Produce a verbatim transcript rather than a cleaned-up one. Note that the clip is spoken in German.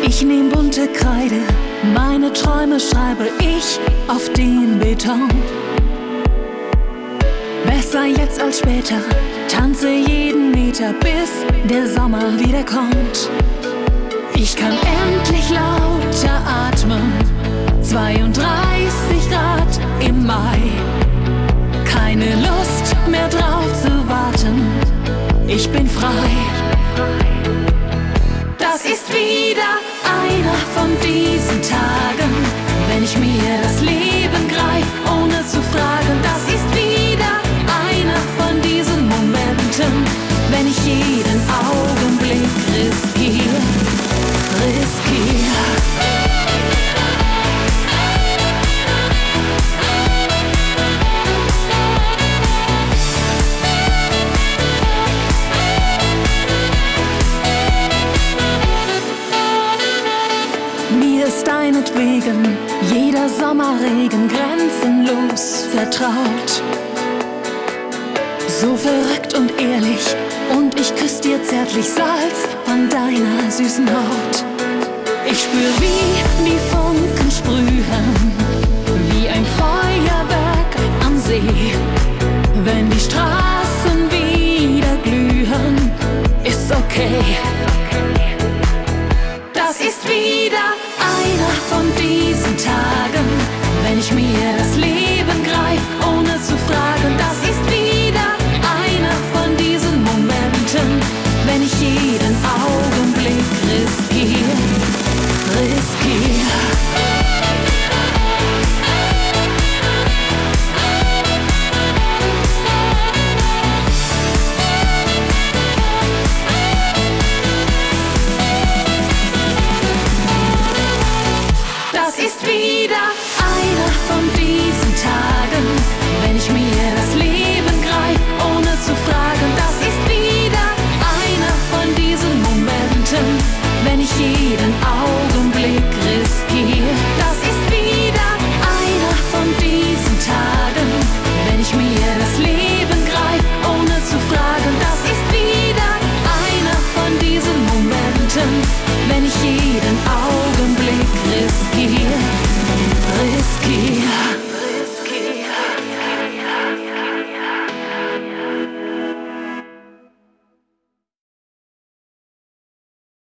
Ich nehm bunte Kreide, meine Träume schreibe ich auf den Beton. Besser jetzt als später, tanze jeden Meter, bis der Sommer wiederkommt. Ich kann endlich lauter atmen, zweiunddreißig Grad im Mai. Keine Lust mehr drauf zu warten, ich bin frei. Das ist wieder einer von diesen Tagen, wenn ich mir das Leben greif, ohne zu fragen. Das ist wieder einer von diesen Momenten, wenn ich jeden Augenblick riskiere, riskiere. Deinetwegen jeder Sommerregen grenzenlos vertraut. So verrückt und ehrlich, und ich küss dir zärtlich Salz an deiner süßen Haut. Ich spür, wie